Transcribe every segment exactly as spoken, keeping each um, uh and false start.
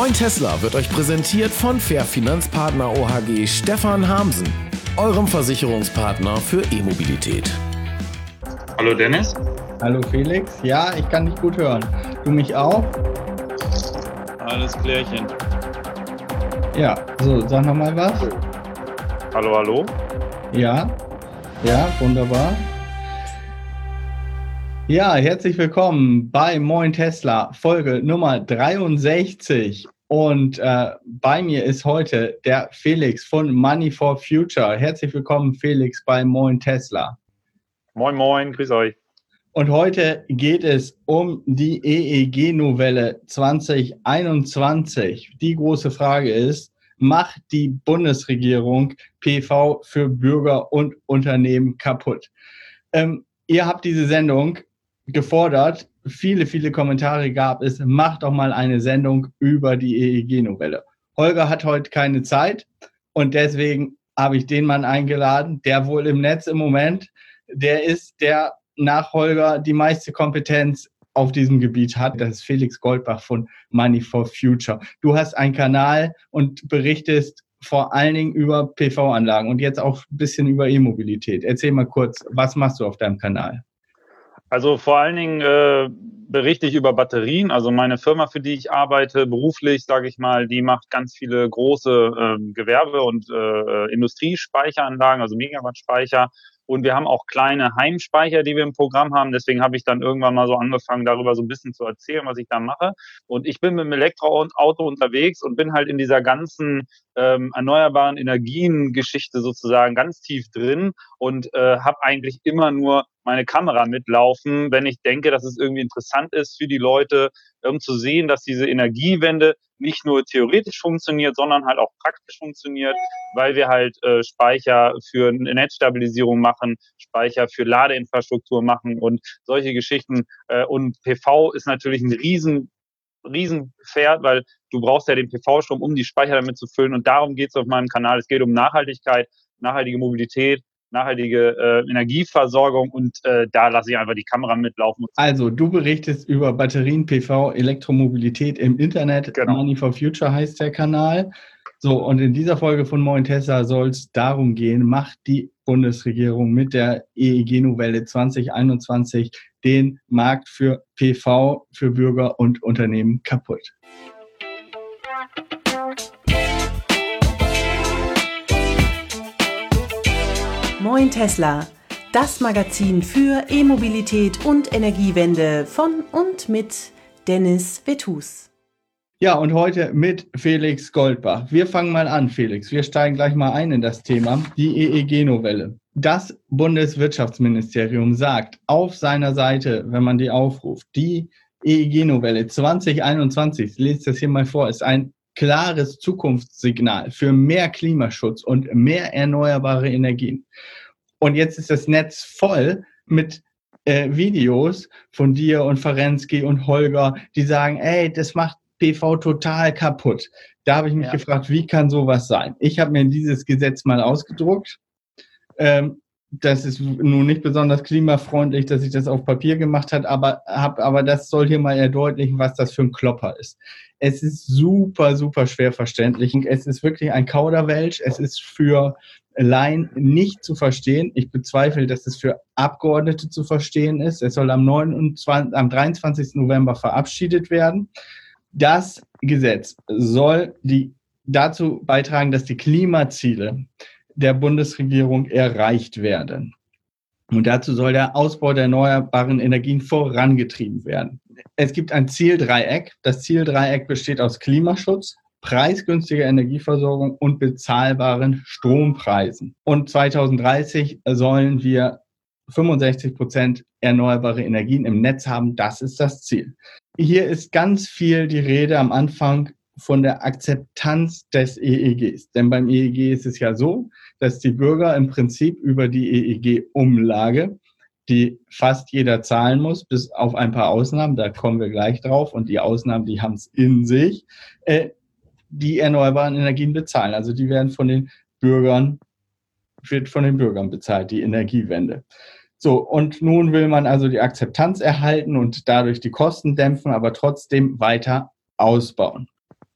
Moin Tesla wird euch präsentiert von Fair Finanzpartner O H G Stefan Hamsen, eurem Versicherungspartner für E-Mobilität. Hallo Dennis. Hallo Felix. Ja, ich kann dich gut hören. Du mich auch? Alles klärchen. Ja, so, sag nochmal was. Hallo, hallo. Ja, ja, wunderbar. Ja, herzlich willkommen bei Moin Tesla, Folge Nummer dreiundsechzig. Und äh, bei mir ist heute der Felix von Money for Future. Herzlich willkommen, Felix, bei Moin Tesla. Moin, moin, grüß euch. Und heute geht es um die E E G-Novelle zwanzig einundzwanzig. Die große Frage ist, macht die Bundesregierung P V für Bürger und Unternehmen kaputt? Ähm, ihr habt diese Sendung gefordert, viele, viele Kommentare gab es, macht doch mal eine Sendung über die E E G-Novelle. Holger hat heute keine Zeit und deswegen habe ich den Mann eingeladen, der wohl im Netz im Moment, der ist der nach Holger die meiste Kompetenz auf diesem Gebiet hat. Das ist Felix Goldbach von Money for Future. Du hast einen Kanal und berichtest vor allen Dingen über P V-Anlagen und jetzt auch ein bisschen über E-Mobilität. Erzähl mal kurz, was machst du auf deinem Kanal? Also vor allen Dingen äh, berichte ich über Batterien. Also meine Firma, für die ich arbeite, beruflich, sage ich mal, die macht ganz viele große äh, Gewerbe- und äh, Industriespeicheranlagen, also Megawatt-Speicher. Und wir haben auch kleine Heimspeicher, die wir im Programm haben. Deswegen habe ich dann irgendwann mal so angefangen, darüber so ein bisschen zu erzählen, was ich da mache. Und ich bin mit dem Elektroauto unterwegs und bin halt in dieser ganzen ähm, erneuerbaren Energien-Geschichte sozusagen ganz tief drin und äh, habe eigentlich immer nur meine Kamera mitlaufen, wenn ich denke, dass es irgendwie interessant ist für die Leute, um zu sehen, dass diese Energiewende nicht nur theoretisch funktioniert, sondern halt auch praktisch funktioniert, weil wir halt äh, Speicher für eine Netzstabilisierung machen, Speicher für Ladeinfrastruktur machen und solche Geschichten. Äh, und P V ist natürlich ein riesen Riesenpferd, weil du brauchst ja den P V-Strom, um die Speicher damit zu füllen. Und darum geht es auf meinem Kanal. Es geht um Nachhaltigkeit, nachhaltige Mobilität, nachhaltige äh, Energieversorgung und äh, da lasse ich einfach die Kamera mitlaufen. Also, du berichtest über Batterien, P V, Elektromobilität im Internet. Genau. Money for Future heißt der Kanal. So, und in dieser Folge von Moin Tesla soll es darum gehen, macht die Bundesregierung mit der E E G-Novelle zwanzig einundzwanzig den Markt für P V, für Bürger und Unternehmen kaputt. Moin Tesla, das Magazin für E-Mobilität und Energiewende von und mit Dennis Vetus. Ja, und heute mit Felix Goldbach. Wir fangen mal an, Felix. Wir steigen gleich mal ein in das Thema, die E E G-Novelle. Das Bundeswirtschaftsministerium sagt auf seiner Seite, wenn man die aufruft, die E E G-Novelle zwanzig einundzwanzig, ich lese das hier mal vor, ist ein klares Zukunftssignal für mehr Klimaschutz und mehr erneuerbare Energien. Und jetzt ist das Netz voll mit äh, Videos von dir und Ferensky und Holger, die sagen, ey, das macht P V total kaputt. Da habe ich mich ja. gefragt, wie kann sowas sein? Ich habe mir dieses Gesetz mal ausgedruckt. Ähm, das ist nun nicht besonders klimafreundlich, dass ich das auf Papier gemacht habe, aber, hab, aber das soll hier mal erdeutlichen, was das für ein Klopper ist. Es ist super, super schwer verständlich. Es ist wirklich ein Kauderwelsch. Es ist für Laien nicht zu verstehen. Ich bezweifle, dass es für Abgeordnete zu verstehen ist. Es soll am, neunundzwanzigsten, am dreiundzwanzigsten November verabschiedet werden. Das Gesetz soll die, dazu beitragen, dass die Klimaziele der Bundesregierung erreicht werden. Und dazu soll der Ausbau der erneuerbaren Energien vorangetrieben werden. Es gibt ein Zieldreieck. Das Zieldreieck besteht aus Klimaschutz, preisgünstiger Energieversorgung und bezahlbaren Strompreisen. Und zweitausenddreißig sollen wir fünfundsechzig Prozent erneuerbare Energien im Netz haben. Das ist das Ziel. Hier ist ganz viel die Rede am Anfang von der Akzeptanz des E E Gs. Denn beim E E G ist es ja so, dass die Bürger im Prinzip über die E E G-Umlage, die fast jeder zahlen muss, bis auf ein paar Ausnahmen, da kommen wir gleich drauf, und die Ausnahmen, die haben es in sich, äh, die erneuerbaren Energien bezahlen. Also die werden von den Bürgern, wird von den Bürgern bezahlt, die Energiewende. So, und nun will man also die Akzeptanz erhalten und dadurch die Kosten dämpfen, aber trotzdem weiter ausbauen.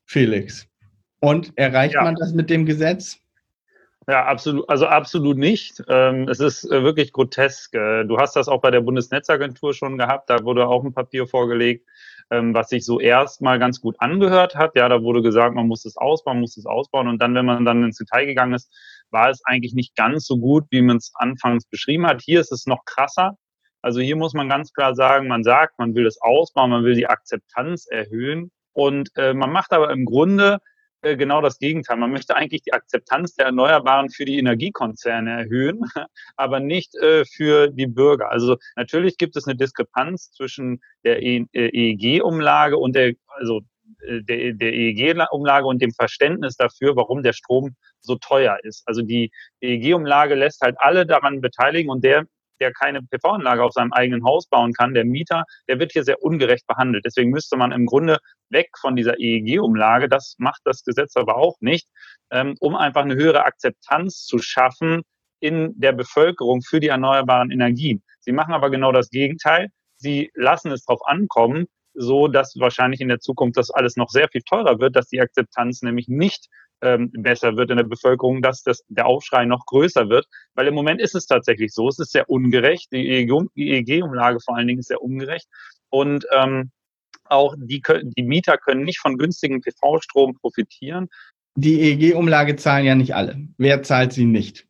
Felix. Und erreicht Ja. man das mit dem Gesetz? Ja, absolut, also absolut nicht. Ähm, es ist äh, wirklich grotesk. Äh, du hast das auch bei der Bundesnetzagentur schon gehabt, da wurde auch ein Papier vorgelegt, ähm, was sich so erstmal ganz gut angehört hat. Ja, da wurde gesagt, man muss es ausbauen, muss es ausbauen. Und dann, wenn man dann ins Detail gegangen ist, war es eigentlich nicht ganz so gut, wie man es anfangs beschrieben hat. Hier ist es noch krasser. Also hier muss man ganz klar sagen, man sagt, man will es ausbauen, man will die Akzeptanz erhöhen. Und äh, man macht aber im Grunde genau das Gegenteil. Man möchte eigentlich die Akzeptanz der Erneuerbaren für die Energiekonzerne erhöhen, aber nicht äh, für die Bürger. Also natürlich gibt es eine Diskrepanz zwischen der E E G-Umlage und der, also der, der E E G-Umlage und dem Verständnis dafür, warum der Strom so teuer ist. Also die E E G-Umlage lässt halt alle daran beteiligen und der der keine P V-Anlage auf seinem eigenen Haus bauen kann, der Mieter, der wird hier sehr ungerecht behandelt. Deswegen müsste man im Grunde weg von dieser E E G-Umlage, das macht das Gesetz aber auch nicht, ähm, um einfach eine höhere Akzeptanz zu schaffen in der Bevölkerung für die erneuerbaren Energien. Sie machen aber genau das Gegenteil. Sie lassen es drauf ankommen, so dass wahrscheinlich in der Zukunft das alles noch sehr viel teurer wird, dass die Akzeptanz nämlich nicht ähm, besser wird in der Bevölkerung, dass das, der Aufschrei noch größer wird. Weil im Moment ist es tatsächlich so, es ist sehr ungerecht. Die E E G-Umlage vor allen Dingen ist sehr ungerecht. Und ähm, auch die, die Mieter können nicht von günstigem P V-Strom profitieren. Die E E G-Umlage zahlen ja nicht alle. Wer zahlt sie nicht?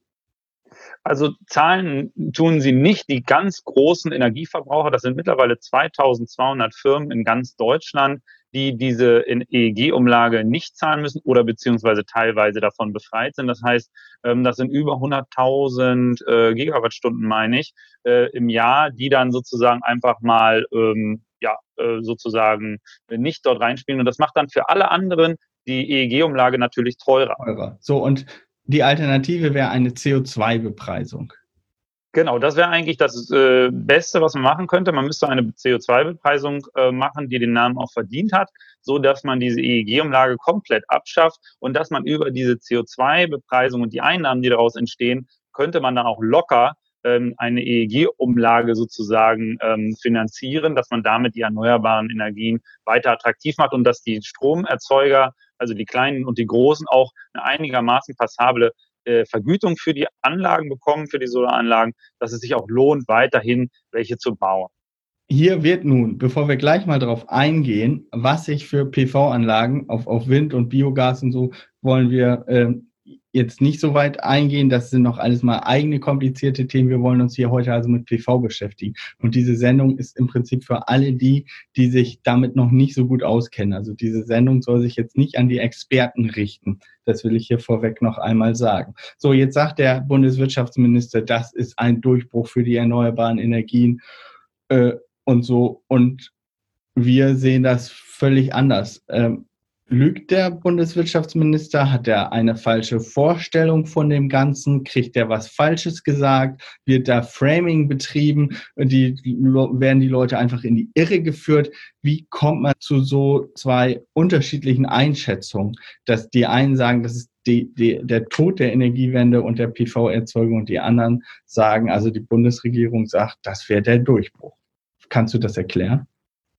Also zahlen tun sie nicht die ganz großen Energieverbraucher. Das sind mittlerweile zweitausendzweihundert Firmen in ganz Deutschland, die diese E E G-Umlage nicht zahlen müssen oder beziehungsweise teilweise davon befreit sind. Das heißt, das sind über hunderttausend Gigawattstunden, meine ich, im Jahr, die dann sozusagen einfach mal ja sozusagen nicht dort reinspielen. Und das macht dann für alle anderen die E E G-Umlage natürlich teurer. Teurer. So, und die Alternative wäre eine C O zwei Bepreisung. Genau, das wäre eigentlich das äh, Beste, was man machen könnte. Man müsste eine C O zwei Bepreisung äh, machen, die den Namen auch verdient hat, so dass man diese E E G-Umlage komplett abschafft und dass man über diese C O zwei Bepreisung und die Einnahmen, die daraus entstehen, könnte man dann auch locker ähm, eine E E G-Umlage sozusagen ähm, finanzieren, dass man damit die erneuerbaren Energien weiter attraktiv macht und dass die Stromerzeuger, also die kleinen und die großen, auch eine einigermaßen passable äh, Vergütung für die Anlagen bekommen, für die Solaranlagen, dass es sich auch lohnt, weiterhin welche zu bauen. Hier wird nun, bevor wir gleich mal darauf eingehen, was sich für P V-Anlagen auf, auf Wind und Biogas und so, wollen wir äh, jetzt nicht so weit eingehen. Das sind noch alles mal eigene komplizierte Themen. Wir wollen uns hier heute also mit P V beschäftigen. Und diese Sendung ist im Prinzip für alle die, die sich damit noch nicht so gut auskennen. Also diese Sendung soll sich jetzt nicht an die Experten richten. Das will ich hier vorweg noch einmal sagen. So, jetzt sagt der Bundeswirtschaftsminister, das ist ein Durchbruch für die erneuerbaren Energien äh, und so. Und wir sehen das völlig anders. Ähm, Lügt der Bundeswirtschaftsminister? Hat er eine falsche Vorstellung von dem Ganzen? Kriegt er was Falsches gesagt? Wird da Framing betrieben? Die, werden die Leute einfach in die Irre geführt? Wie kommt man zu so zwei unterschiedlichen Einschätzungen? Dass die einen sagen, das ist die, die, der Tod der Energiewende und der P V-Erzeugung und die anderen sagen, also die Bundesregierung sagt, das wäre der Durchbruch. Kannst du das erklären?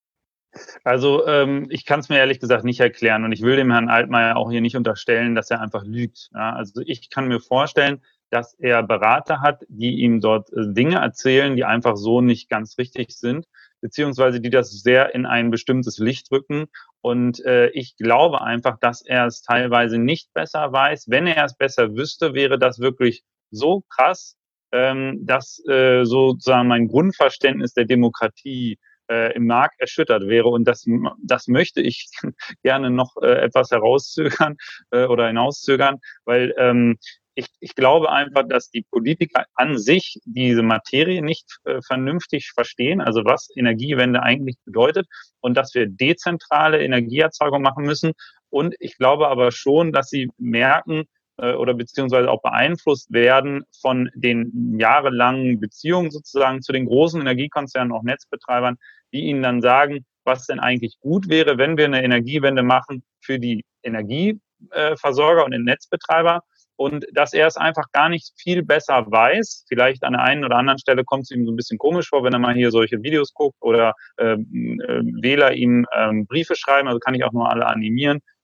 Also ähm, ich kann es mir ehrlich gesagt nicht erklären und ich will dem Herrn Altmaier auch hier nicht unterstellen, dass er einfach lügt. Ja, also ich kann mir vorstellen, dass er Berater hat, die ihm dort äh, Dinge erzählen, die einfach so nicht ganz richtig sind, beziehungsweise die das sehr in ein bestimmtes Licht rücken. Und äh, ich glaube einfach, dass er es teilweise nicht besser weiß. Wenn er es besser wüsste, wäre das wirklich so krass, ähm, dass äh, sozusagen mein Grundverständnis der Demokratie Äh, im Markt erschüttert wäre. Und das, das möchte ich gerne noch äh, etwas herauszögern äh, oder hinauszögern, weil ähm, ich, ich glaube einfach, dass die Politiker an sich diese Materie nicht äh, vernünftig verstehen, also was Energiewende eigentlich bedeutet und dass wir dezentrale Energieerzeugung machen müssen. Und ich glaube aber schon, dass sie merken, oder beziehungsweise auch beeinflusst werden von den jahrelangen Beziehungen sozusagen zu den großen Energiekonzernen, auch Netzbetreibern, die ihnen dann sagen, was denn eigentlich gut wäre, wenn wir eine Energiewende machen für die Energieversorger und den Netzbetreiber und dass er es einfach gar nicht viel besser weiß. Vielleicht an der einen oder anderen Stelle kommt es ihm so ein bisschen komisch vor, wenn er mal hier solche Videos guckt oder äh, äh, Wähler ihm äh, Briefe schreiben, also kann ich auch nur alle animieren,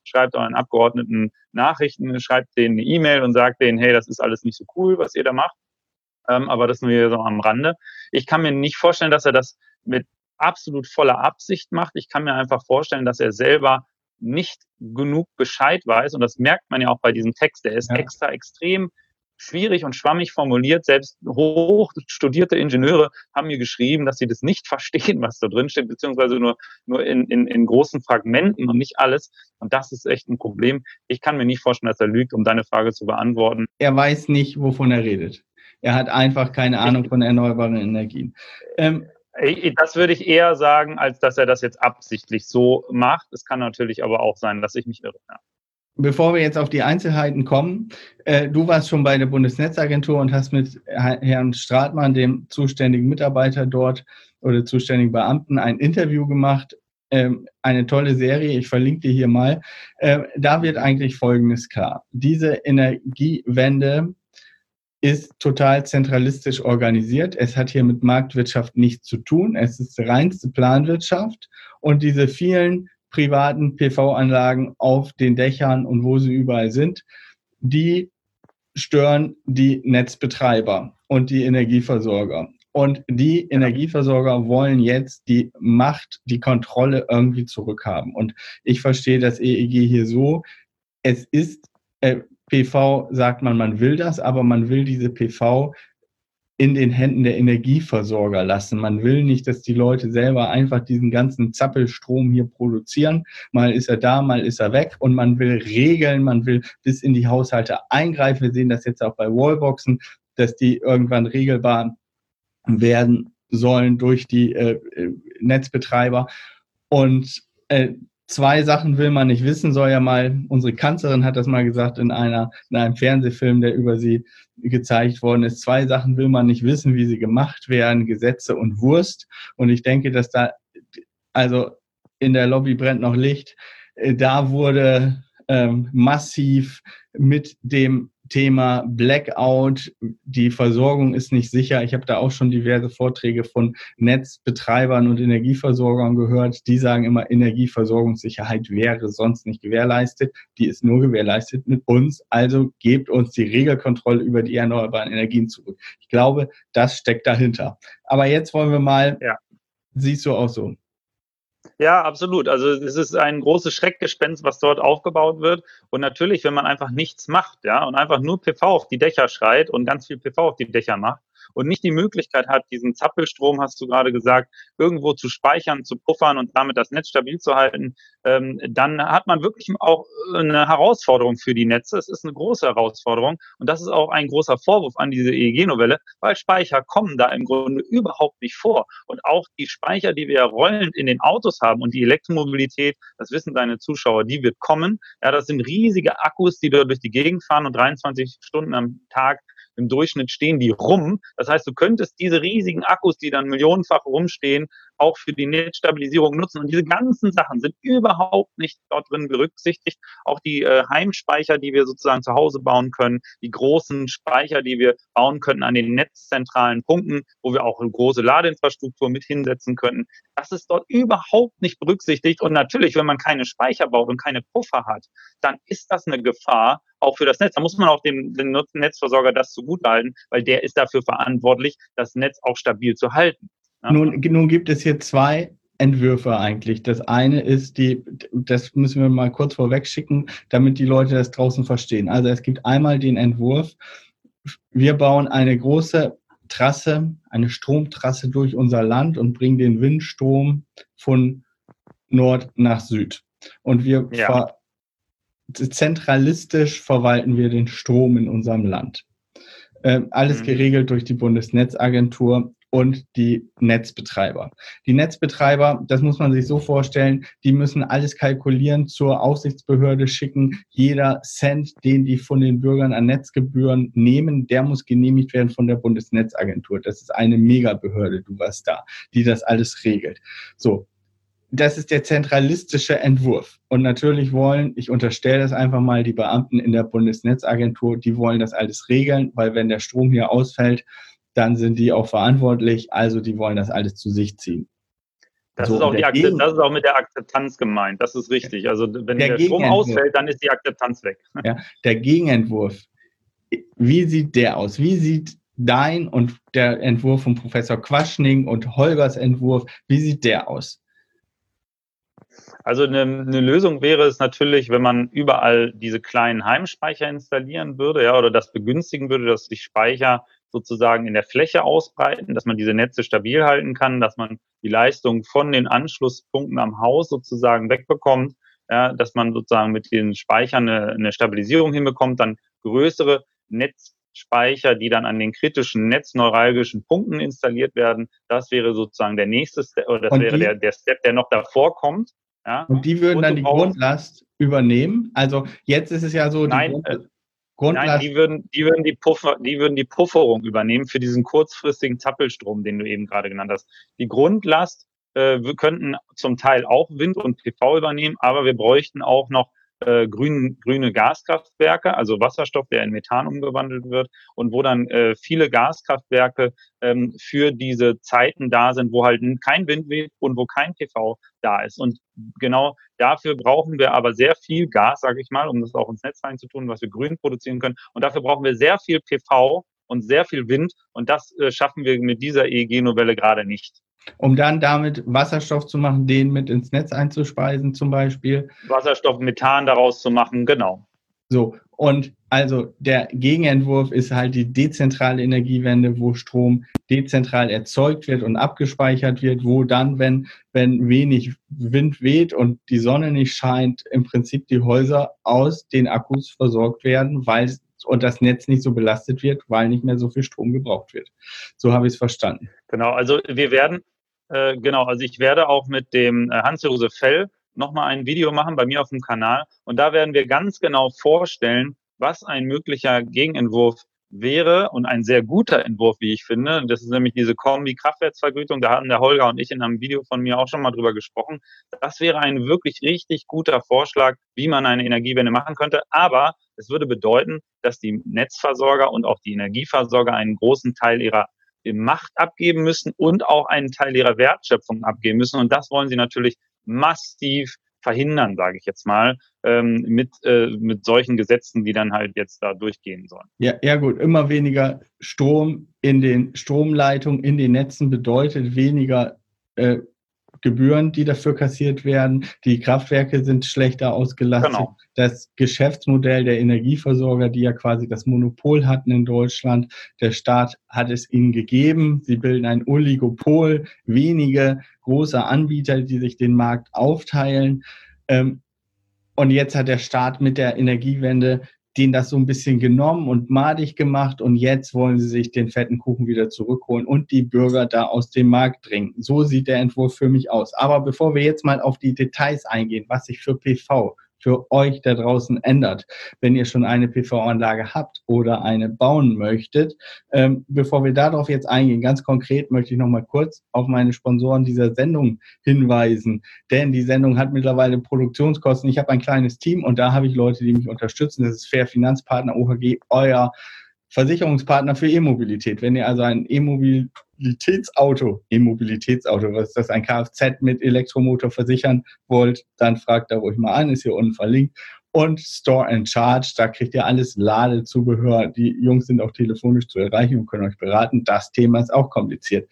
schreibt euren Abgeordneten Nachrichten, schreibt denen eine E-Mail und sagt denen, hey, das ist alles nicht so cool, was ihr da macht. Ähm, aber das nur hier so am Rande. Ich kann mir nicht vorstellen, dass er das mit absolut voller Absicht macht. Ich kann mir einfach vorstellen, dass er selber nicht genug Bescheid weiß. Und das merkt man ja auch bei diesem Text. Der ist ja. extra extrem schwierig und schwammig formuliert. Selbst hochstudierte Ingenieure haben mir geschrieben, dass sie das nicht verstehen, was da drin steht, beziehungsweise nur, nur in, in, in großen Fragmenten und nicht alles. Und das ist echt ein Problem. Ich kann mir nicht vorstellen, dass er lügt, um deine Frage zu beantworten. Er weiß nicht, wovon er redet. Er hat einfach keine Ahnung von erneuerbaren Energien. Ähm, Das würde ich eher sagen, als dass er das jetzt absichtlich so macht. Es kann natürlich aber auch sein, dass ich mich irre. Ja. Bevor wir jetzt auf die Einzelheiten kommen, äh, du warst schon bei der Bundesnetzagentur und hast mit Herrn Stratmann, dem zuständigen Mitarbeiter dort oder zuständigen Beamten, ein Interview gemacht. Ähm, eine tolle Serie, ich verlinke dir hier mal. Äh, da wird eigentlich Folgendes klar. Diese Energiewende ist total zentralistisch organisiert. Es hat hier mit Marktwirtschaft nichts zu tun. Es ist reinste Planwirtschaft und diese vielen privaten P V-Anlagen auf den Dächern und wo sie überall sind, die stören die Netzbetreiber und die Energieversorger. Und die Energieversorger wollen jetzt die Macht, die Kontrolle irgendwie zurückhaben. Und ich verstehe das E E G hier so, es ist, äh, P V sagt man, man will das, aber man will diese P V in den Händen der Energieversorger lassen. Man will nicht, dass die Leute selber einfach diesen ganzen Zappelstrom hier produzieren. Mal ist er da, mal ist er weg und man will regeln, man will bis in die Haushalte eingreifen. Wir sehen das jetzt auch bei Wallboxen, dass die irgendwann regelbar werden sollen durch die äh, Netzbetreiber. Und äh, zwei Sachen will man nicht wissen, soll ja mal, unsere Kanzlerin hat das mal gesagt in einer, in einem Fernsehfilm, der über sie gezeigt worden ist. Zwei Sachen will man nicht wissen, wie sie gemacht werden, Gesetze und Wurst. Und ich denke, dass da, also in der Lobby brennt noch Licht, da wurde ähm, massiv mit dem Thema Blackout, die Versorgung ist nicht sicher. Ich habe da auch schon diverse Vorträge von Netzbetreibern und Energieversorgern gehört. Die sagen immer, Energieversorgungssicherheit wäre sonst nicht gewährleistet. Die ist nur gewährleistet mit uns. Also gebt uns die Regelkontrolle über die erneuerbaren Energien zurück. Ich glaube, das steckt dahinter. Aber jetzt wollen wir mal, ja. Siehst du auch so? Ja, absolut. Also es ist ein großes Schreckgespenst, was dort aufgebaut wird. Und natürlich, wenn man einfach nichts macht, ja, und einfach nur P V auf die Dächer schreit und ganz viel P V auf die Dächer macht und nicht die Möglichkeit hat, diesen Zappelstrom, hast du gerade gesagt, irgendwo zu speichern, zu puffern und damit das Netz stabil zu halten, ähm, dann hat man wirklich auch eine Herausforderung für die Netze. Es ist eine große Herausforderung und das ist auch ein großer Vorwurf an diese E E G-Novelle, weil Speicher kommen da im Grunde überhaupt nicht vor. Und auch die Speicher, die wir rollend in den Autos haben und die Elektromobilität, das wissen deine Zuschauer, die wird kommen. Ja, das sind riesige Akkus, die dort durch die Gegend fahren und dreiundzwanzig Stunden am Tag im Durchschnitt stehen die rum. Das heißt, du könntest diese riesigen Akkus, die dann millionenfach rumstehen, auch für die Netzstabilisierung nutzen. Und diese ganzen Sachen sind überhaupt nicht dort drin berücksichtigt. Auch die äh, Heimspeicher, die wir sozusagen zu Hause bauen können, die großen Speicher, die wir bauen könnten an den netzzentralen Punkten, wo wir auch eine große Ladeinfrastruktur mit hinsetzen könnten. Das ist dort überhaupt nicht berücksichtigt. Und natürlich, wenn man keine Speicher baut und keine Puffer hat, dann ist das eine Gefahr, auch für das Netz. Da muss man auch dem, dem Netzversorger das zugutehalten, weil der ist dafür verantwortlich, das Netz auch stabil zu halten. Ja? Nun, nun gibt es hier zwei Entwürfe eigentlich. Das eine ist die, das müssen wir mal kurz vorweg schicken, damit die Leute das draußen verstehen. Also es gibt einmal den Entwurf, wir bauen eine große Trasse, eine Stromtrasse durch unser Land und bringen den Windstrom von Nord nach Süd. Und wir ja. ver zentralistisch verwalten wir den Strom in unserem Land. Ähm, alles mhm. geregelt durch die Bundesnetzagentur und die Netzbetreiber. Die Netzbetreiber, das muss man sich so vorstellen, die müssen alles kalkulieren, zur Aufsichtsbehörde schicken. Jeder Cent, den die von den Bürgern an Netzgebühren nehmen, der muss genehmigt werden von der Bundesnetzagentur. Das ist eine Megabehörde, du warst da, die das alles regelt. So. Das ist der zentralistische Entwurf. Und natürlich wollen, ich unterstelle das einfach mal, die Beamten in der Bundesnetzagentur, die wollen das alles regeln, weil wenn der Strom hier ausfällt, dann sind die auch verantwortlich, also die wollen das alles zu sich ziehen. Das, So, ist auch der die Akze- Gegen- das ist auch mit der Akzeptanz gemeint. Das ist richtig. Also wenn Der der, Strom Gegenentwurf. ausfällt, dann ist die Akzeptanz weg. Ja, der Gegenentwurf, wie sieht der aus? Wie sieht dein und der Entwurf von Professor Quaschning und Holgers Entwurf, wie sieht der aus? Also eine, eine Lösung wäre es natürlich, wenn man überall diese kleinen Heimspeicher installieren würde, ja, oder das begünstigen würde, dass sich Speicher sozusagen in der Fläche ausbreiten, dass man diese Netze stabil halten kann, dass man die Leistung von den Anschlusspunkten am Haus sozusagen wegbekommt, ja, dass man sozusagen mit den Speichern eine, eine Stabilisierung hinbekommt, dann größere Netzspeicher, die dann an den kritischen netzneuralgischen Punkten installiert werden. Das wäre sozusagen der nächste Step, oder das Und wäre die- der, der Step, der noch davor kommt. Ja. Und die würden Und dann du die brauchst- Grundlast übernehmen? Also jetzt ist es ja so, die Nein, Grund, äh, Grundlast, Nein, die würden, die würden die Puffer, die würden die Pufferung übernehmen für diesen kurzfristigen Zappelstrom, den du eben gerade genannt hast. Die Grundlast, äh, wir könnten zum Teil auch Wind und P V übernehmen, aber wir bräuchten auch noch äh, grün, grüne Gaskraftwerke, also Wasserstoff, der in Methan umgewandelt wird und wo dann äh, viele Gaskraftwerke ähm, für diese Zeiten da sind, wo halt kein Wind weht und wo kein P V da ist. Und genau dafür brauchen wir aber sehr viel Gas, sage ich mal, um das auch ins Netz reinzutun, was wir grün produzieren können. Und dafür brauchen wir sehr viel P V und sehr viel Wind. Und das äh, schaffen wir mit dieser E E G-Novelle gerade nicht. um dann damit Wasserstoff zu machen, den mit ins Netz einzuspeisen zum Beispiel. Wasserstoff, Methan daraus zu machen, genau. So, und also der Gegenentwurf ist halt die dezentrale Energiewende, wo Strom dezentral erzeugt wird und abgespeichert wird, wo dann, wenn, wenn wenig Wind weht und die Sonne nicht scheint, im Prinzip die Häuser aus den Akkus versorgt werden, weil und das Netz nicht so belastet wird, weil nicht mehr so viel Strom gebraucht wird. So habe ich es verstanden. Genau, also wir werden, äh, genau, also ich werde auch mit dem äh, Hans-Josef Fell nochmal ein Video machen bei mir auf dem Kanal und da werden wir ganz genau vorstellen, was ein möglicher Gegenentwurf wäre und ein sehr guter Entwurf, wie ich finde. Das ist nämlich diese Kombi-Kraftwerksvergütung. Da hatten der Holger und ich in einem Video von mir auch schon mal drüber gesprochen. Das wäre ein wirklich richtig guter Vorschlag, wie man eine Energiewende machen könnte. Aber es würde bedeuten, dass die Netzversorger und auch die Energieversorger einen großen Teil ihrer Macht abgeben müssen und auch einen Teil ihrer Wertschöpfung abgeben müssen. Und das wollen sie natürlich massiv verhindern, sage ich jetzt mal, ähm, mit, äh, mit solchen Gesetzen, die dann halt jetzt da durchgehen sollen. Ja, ja gut, immer weniger Strom in den Stromleitungen, in den Netzen bedeutet weniger äh, Gebühren, die dafür kassiert werden. Die Kraftwerke sind schlechter ausgelastet. Genau. Das Geschäftsmodell der Energieversorger, die ja quasi das Monopol hatten in Deutschland, der Staat hat es ihnen gegeben. Sie bilden ein Oligopol, wenige große Anbieter, die sich den Markt aufteilen. Und jetzt hat der Staat mit der Energiewende denen das so ein bisschen genommen und madig gemacht und jetzt wollen sie sich den fetten Kuchen wieder zurückholen und die Bürger da aus dem Markt drängen. So sieht der Entwurf für mich aus. Aber bevor wir jetzt mal auf die Details eingehen, was sich für P V für euch da draußen ändert, wenn ihr schon eine P V-Anlage habt oder eine bauen möchtet. Ähm, bevor wir darauf jetzt eingehen, ganz konkret möchte ich noch mal kurz auf meine Sponsoren dieser Sendung hinweisen, denn die Sendung hat mittlerweile Produktionskosten. Ich habe ein kleines Team und da habe ich Leute, die mich unterstützen. Das ist Fair Finanzpartner O H G, euer Versicherungspartner für E-Mobilität. Wenn ihr also ein E-Mobilitätsauto, E-Mobilitätsauto, was ist das, ein Kfz mit Elektromotor versichern wollt, dann fragt da ruhig mal an, ist hier unten verlinkt. Und Store and Charge, da kriegt ihr alles Ladezubehör. Die Jungs sind auch telefonisch zu erreichen und können euch beraten. Das Thema ist auch kompliziert.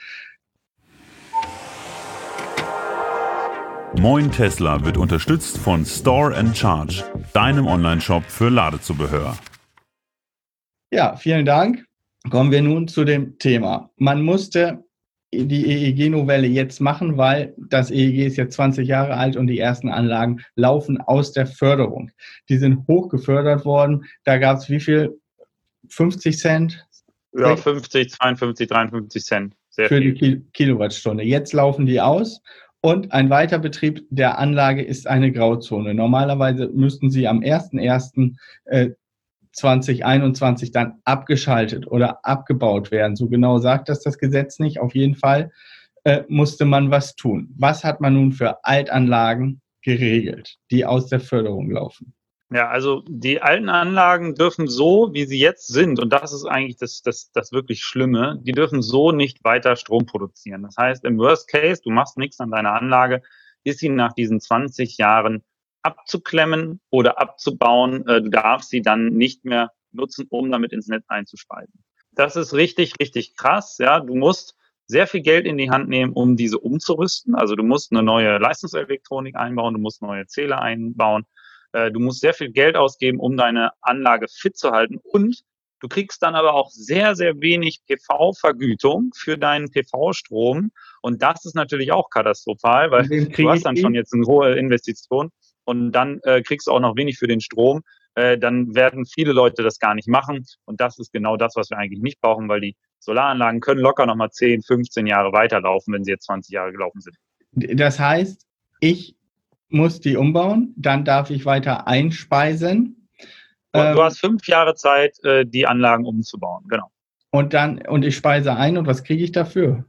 Moin Tesla wird unterstützt von Store and Charge, deinem Online-Shop für Ladezubehör. Ja, vielen Dank. Kommen wir nun zu dem Thema. Man musste die E E G-Novelle jetzt machen, weil das E E G ist jetzt zwanzig Jahre alt und die ersten Anlagen laufen aus der Förderung. Die sind hoch gefördert worden. Da gab es wie viel? fünfzig Cent? Ja, fünfzig, zweiundfünfzig, dreiundfünfzig Cent. Sehr für viel. die Kilowattstunde. Jetzt laufen die aus. Und ein Weiterbetrieb der Anlage ist eine Grauzone. Normalerweise müssten Sie am ersten ersten zweitausendeinundzwanzig dann abgeschaltet oder abgebaut werden. So genau sagt das das Gesetz nicht. Auf jeden Fall äh, musste man was tun. Was hat man nun für Altanlagen geregelt, die aus der Förderung laufen? Ja, also die alten Anlagen dürfen so, wie sie jetzt sind, und das ist eigentlich das, das, das wirklich Schlimme, die dürfen so nicht weiter Strom produzieren. Das heißt, im Worst Case, du machst nichts an deiner Anlage, ist sie nach diesen zwanzig Jahren abzuklemmen oder abzubauen. Du darfst sie dann nicht mehr nutzen, um damit ins Netz einzuspeisen. Das ist richtig, richtig krass. Ja, du musst sehr viel Geld in die Hand nehmen, um diese umzurüsten. Also du musst eine neue Leistungselektronik einbauen, du musst neue Zähler einbauen. Du musst sehr viel Geld ausgeben, um deine Anlage fit zu halten, und du kriegst dann aber auch sehr, sehr wenig P V-Vergütung für deinen P V-Strom, und das ist natürlich auch katastrophal, weil du hast dann schon jetzt eine hohe Investition und dann äh, kriegst du auch noch wenig für den Strom. Äh, dann werden viele Leute das gar nicht machen, und das ist genau das, was wir eigentlich nicht brauchen, weil die Solaranlagen können locker nochmal zehn, fünfzehn Jahre weiterlaufen, wenn sie jetzt zwanzig Jahre gelaufen sind. Das heißt, ich muss die umbauen, dann darf ich weiter einspeisen. Du, ähm, du hast fünf Jahre Zeit, äh, die Anlagen umzubauen, genau. Und dann, und ich speise ein, und was kriege ich dafür?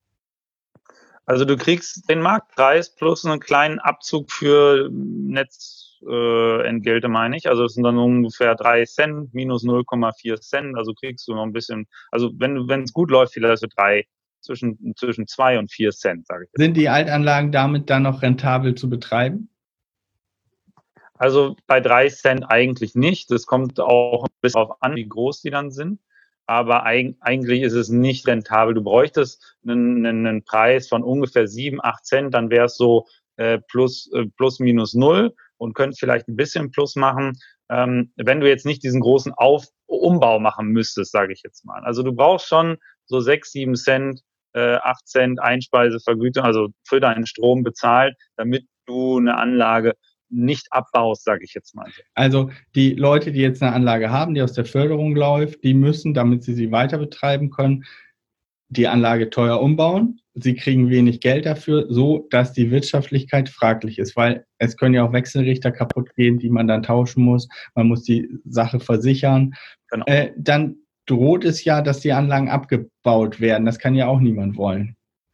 Also du kriegst den Marktpreis plus einen kleinen Abzug für Netzentgelte, äh, meine ich. Also es sind dann ungefähr drei Cent minus null Komma vier Cent. Also kriegst du noch ein bisschen, also wenn wenn es gut läuft, vielleicht so drei, zwischen zwischen zwei und vier Cent, sage ich jetzt. Sind die Altanlagen damit dann noch rentabel zu betreiben? Also bei drei Cent eigentlich nicht. Das kommt auch ein bisschen darauf an, wie groß die dann sind. Aber eigentlich ist es nicht rentabel. Du bräuchtest einen, einen Preis von ungefähr sieben, acht Cent, dann wäre es so äh, plus, äh, plus minus null und könntest vielleicht ein bisschen plus machen, ähm, wenn du jetzt nicht diesen großen Auf Umbau machen müsstest, sage ich jetzt mal. Also du brauchst schon so sechs, sieben Cent, äh, acht Cent Einspeisevergütung, also für deinen Strom bezahlt, damit du eine Anlage nicht abbaust, sage ich jetzt mal. Also die Leute, die jetzt eine Anlage haben, die aus der Förderung läuft, die müssen, damit sie sie weiter betreiben können, die Anlage teuer umbauen. Sie kriegen wenig Geld dafür, so dass die Wirtschaftlichkeit fraglich ist, weil es können ja auch Wechselrichter kaputt gehen, die man dann tauschen muss. Man muss die Sache versichern. Genau. Äh, dann droht es ja, dass die Anlagen abgebaut werden. Das kann ja auch niemand wollen.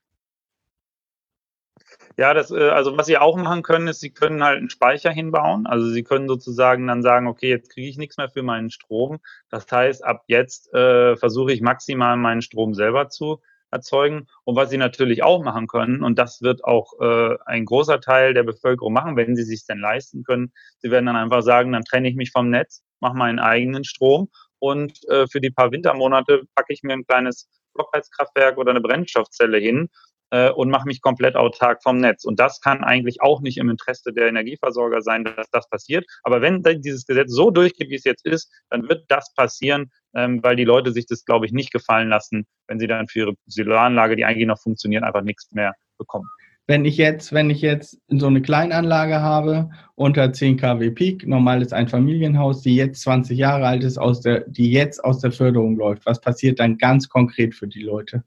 Ja, das, also was Sie auch machen können, ist, Sie können halt einen Speicher hinbauen. Also Sie können sozusagen dann sagen, okay, jetzt kriege ich nichts mehr für meinen Strom. Das heißt, ab jetzt äh, versuche ich maximal meinen Strom selber zu erzeugen. Und was Sie natürlich auch machen können, und das wird auch äh, ein großer Teil der Bevölkerung machen, wenn sie es sich denn leisten können, Sie werden dann einfach sagen, dann trenne ich mich vom Netz, mache meinen eigenen Strom, und äh, für die paar Wintermonate packe ich mir ein kleines Blockheizkraftwerk oder eine Brennstoffzelle hin und mache mich komplett autark vom Netz. Und das kann eigentlich auch nicht im Interesse der Energieversorger sein, dass das passiert. Aber wenn dieses Gesetz so durchgeht, wie es jetzt ist, dann wird das passieren, weil die Leute sich das, glaube ich, nicht gefallen lassen, wenn sie dann für ihre Solaranlage, die eigentlich noch funktioniert, einfach nichts mehr bekommen. Wenn ich jetzt, wenn ich jetzt so eine Kleinanlage habe, unter zehn Kilowatt Peak, normales Einfamilienhaus, die jetzt zwanzig Jahre alt ist, aus der, die jetzt aus der Förderung läuft, was passiert dann ganz konkret für die Leute?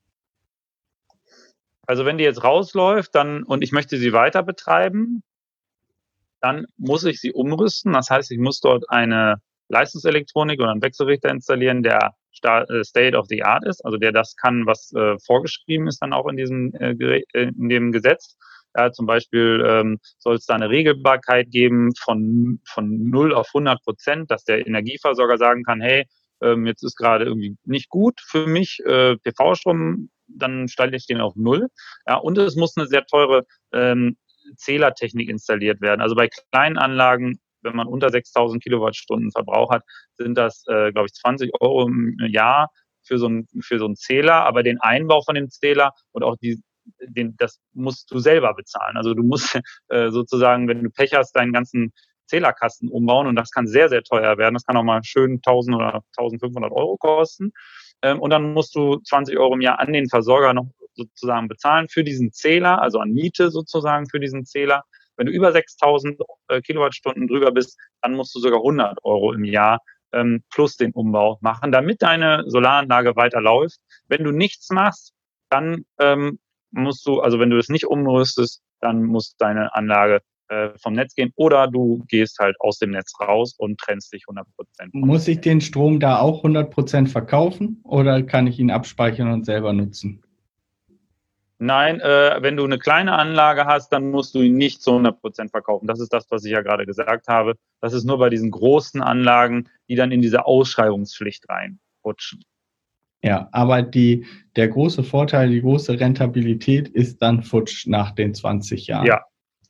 Also wenn die jetzt rausläuft, dann, und ich möchte sie weiter betreiben, dann muss ich sie umrüsten. Das heißt, ich muss dort eine Leistungselektronik oder einen Wechselrichter installieren, der State of the Art ist, also der das kann, was äh, vorgeschrieben ist dann auch in diesem äh, in dem Gesetz. Ja, zum Beispiel ähm, soll es da eine Regelbarkeit geben von von null auf hundert Prozent, dass der Energieversorger sagen kann, hey, ähm, jetzt ist gerade irgendwie nicht gut für mich, äh, P V-Strom, dann stelle ich den auf null. Ja, und es muss eine sehr teure ähm, Zählertechnik installiert werden. Also bei kleinen Anlagen, wenn man unter sechstausend Kilowattstunden Verbrauch hat, sind das, äh, glaube ich, zwanzig Euro im Jahr für so ein für so einen Zähler. Aber den Einbau von dem Zähler und auch die, den, das musst du selber bezahlen. Also du musst äh, sozusagen, wenn du Pech hast, deinen ganzen Zählerkasten umbauen, und das kann sehr, sehr teuer werden. Das kann auch mal schön tausend oder tausendfünfhundert Euro kosten. Und dann musst du zwanzig Euro im Jahr an den Versorger noch sozusagen bezahlen für diesen Zähler, also an Miete sozusagen für diesen Zähler. Wenn du über sechstausend Kilowattstunden drüber bist, dann musst du sogar hundert Euro im Jahr ähm, plus den Umbau machen, damit deine Solaranlage weiterläuft. Wenn du nichts machst, dann ähm, musst du, also wenn du das nicht umrüstest, dann muss deine Anlage vom Netz gehen, oder du gehst halt aus dem Netz raus und trennst dich hundert Prozent. Muss ich den Strom da auch hundert Prozent verkaufen, oder kann ich ihn abspeichern und selber nutzen? Nein, äh, wenn du eine kleine Anlage hast, dann musst du ihn nicht zu hundert Prozent verkaufen. Das ist das, was ich ja gerade gesagt habe. Das ist nur bei diesen großen Anlagen, die dann in diese Ausschreibungspflicht reinrutschen. Ja, aber die, der große Vorteil, die große Rentabilität ist dann futsch nach den zwanzig Jahren. Ja,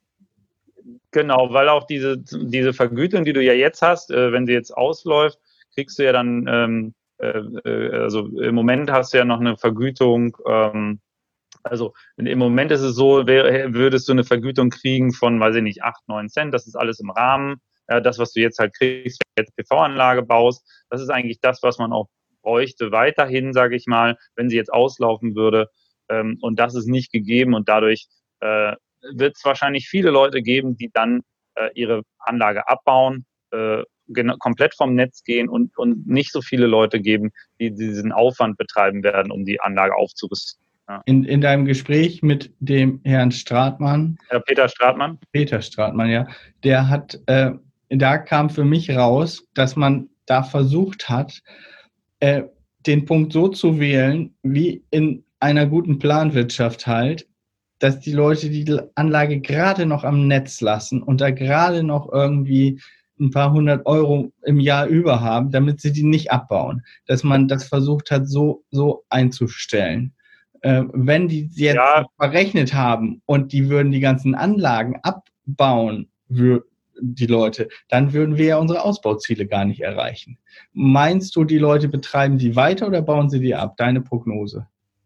genau, weil auch diese, diese Vergütung, die du ja jetzt hast, äh, wenn sie jetzt ausläuft, kriegst du ja dann, ähm, äh, also im Moment hast du ja noch eine Vergütung, ähm, also im Moment ist es so, wär, würdest du eine Vergütung kriegen von, weiß ich nicht, acht, neun Cent, das ist alles im Rahmen. Ja, das, was du jetzt halt kriegst, wenn du jetzt P V-Anlage baust, das ist eigentlich das, was man auch bräuchte weiterhin, sage ich mal, wenn sie jetzt auslaufen würde. Ähm, und das ist nicht gegeben und dadurch äh, wird es wahrscheinlich viele Leute geben, die dann äh, ihre Anlage abbauen, äh, komplett vom Netz gehen und, und nicht so viele Leute geben, die diesen Aufwand betreiben werden, um die Anlage aufzurüsten. Ja. In, in deinem Gespräch mit dem Herrn Stratmann, Herr Peter Stratmann, Peter Stratmann, ja, der hat, äh, da kam für mich raus, dass man da versucht hat, äh, den Punkt so zu wählen, wie in einer guten Planwirtschaft halt, dass die Leute die Anlage gerade noch am Netz lassen und da gerade noch irgendwie ein paar hundert Euro im Jahr über haben, damit sie die nicht abbauen. Dass man das versucht hat, so, so einzustellen. Äh, wenn die jetzt ja. verrechnet haben und die würden die ganzen Anlagen abbauen, wür- die Leute, dann würden wir ja unsere Ausbauziele gar nicht erreichen. Meinst du, die Leute betreiben die weiter oder bauen sie die ab? Deine Prognose?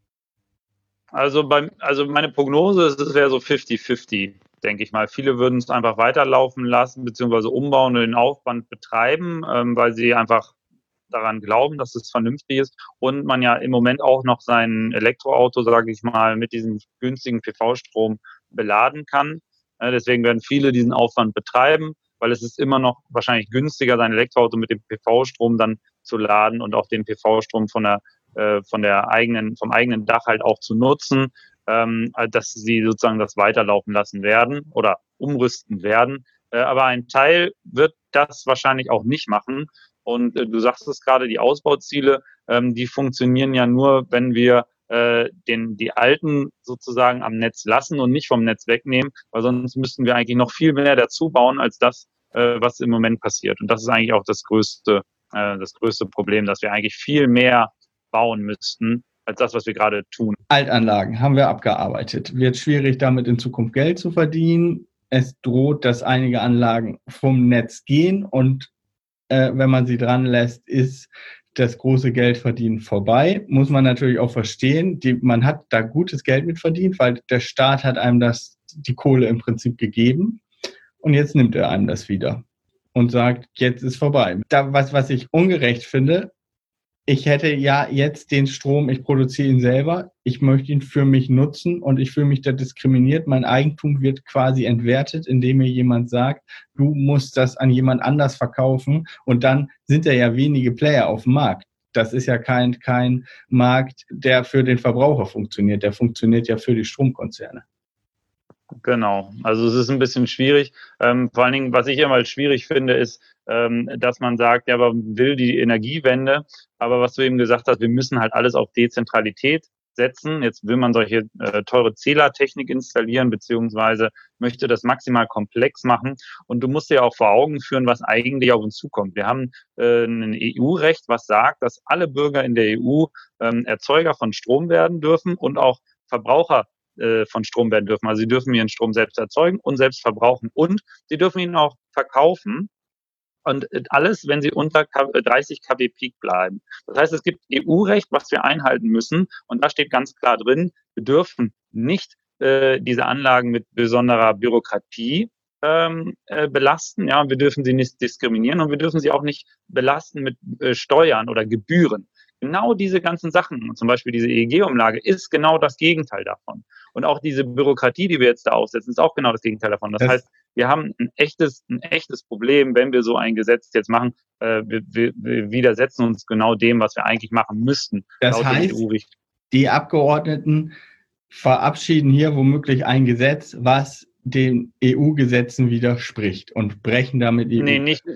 Also, beim, also meine Prognose ist, es wäre so fifty fifty, denke ich mal. Viele würden es einfach weiterlaufen lassen, beziehungsweise umbauen und den Aufwand betreiben, ähm, weil sie einfach daran glauben, dass es vernünftig ist und man ja im Moment auch noch sein Elektroauto, sage ich mal, mit diesem günstigen P V-Strom beladen kann. Äh, deswegen werden viele diesen Aufwand betreiben, weil es ist immer noch wahrscheinlich günstiger, sein Elektroauto mit dem P V-Strom dann zu laden und auch den P V-Strom von der äh, von der eigenen, vom eigenen Dach halt auch zu nutzen, ähm, dass sie sozusagen das weiterlaufen lassen werden oder umrüsten werden. Äh, aber ein Teil wird das wahrscheinlich auch nicht machen. Und äh, du sagst es gerade, die Ausbauziele, ähm, die funktionieren ja nur, wenn wir äh, den, die alten sozusagen am Netz lassen und nicht vom Netz wegnehmen, weil sonst müssten wir eigentlich noch viel mehr dazu bauen als das, äh, was im Moment passiert. Und das ist eigentlich auch das größte, äh, das größte Problem, dass wir eigentlich viel mehr bauen müssten, als das, was wir gerade tun. Altanlagen haben wir abgearbeitet. Wird schwierig, damit in Zukunft Geld zu verdienen. Es droht, dass einige Anlagen vom Netz gehen und äh, wenn man sie dran lässt, ist das große Geldverdienen vorbei. Muss man natürlich auch verstehen. Die, man hat da gutes Geld mit verdient, weil der Staat hat einem das, die Kohle im Prinzip gegeben und jetzt nimmt er einem das wieder und sagt, jetzt ist vorbei. Da, was, was ich ungerecht finde, ich hätte ja jetzt den Strom, ich produziere ihn selber, ich möchte ihn für mich nutzen und ich fühle mich da diskriminiert. Mein Eigentum wird quasi entwertet, indem mir jemand sagt, du musst das an jemand anders verkaufen und dann sind da ja wenige Player auf dem Markt. Das ist ja kein, kein Markt, der für den Verbraucher funktioniert, der funktioniert ja für die Stromkonzerne. Genau, also es ist ein bisschen schwierig. Ähm, vor allen Dingen, was ich immer schwierig finde, ist, ähm, dass man sagt, ja, aber man will die Energiewende, aber was du eben gesagt hast, wir müssen halt alles auf Dezentralität setzen. Jetzt will man solche äh, teure Zählertechnik installieren, beziehungsweise möchte das maximal komplex machen. Und du musst dir auch vor Augen führen, was eigentlich auf uns zukommt. Wir haben äh, ein E U-Recht, was sagt, dass alle Bürger in der E U ähm, Erzeuger von Strom werden dürfen und auch Verbraucher von Strom werden dürfen. Also sie dürfen ihren Strom selbst erzeugen und selbst verbrauchen und sie dürfen ihn auch verkaufen und alles, wenn sie unter dreißig Kilowatt Peak bleiben. Das heißt, es gibt E U-Recht, was wir einhalten müssen und da steht ganz klar drin, wir dürfen nicht äh, diese Anlagen mit besonderer Bürokratie ähm, äh, belasten, ja, wir dürfen sie nicht diskriminieren und wir dürfen sie auch nicht belasten mit äh, Steuern oder Gebühren. Genau diese ganzen Sachen, zum Beispiel diese E E G-Umlage, ist genau das Gegenteil davon. Und auch diese Bürokratie, die wir jetzt da aufsetzen, ist auch genau das Gegenteil davon. Das, das heißt, wir haben ein echtes, ein echtes Problem, wenn wir so ein Gesetz jetzt machen. Äh, wir, wir, wir widersetzen uns genau dem, was wir eigentlich machen müssten. Das heißt, die Abgeordneten verabschieden hier womöglich ein Gesetz, was den E U-Gesetzen widerspricht und brechen damit die Nee, nicht,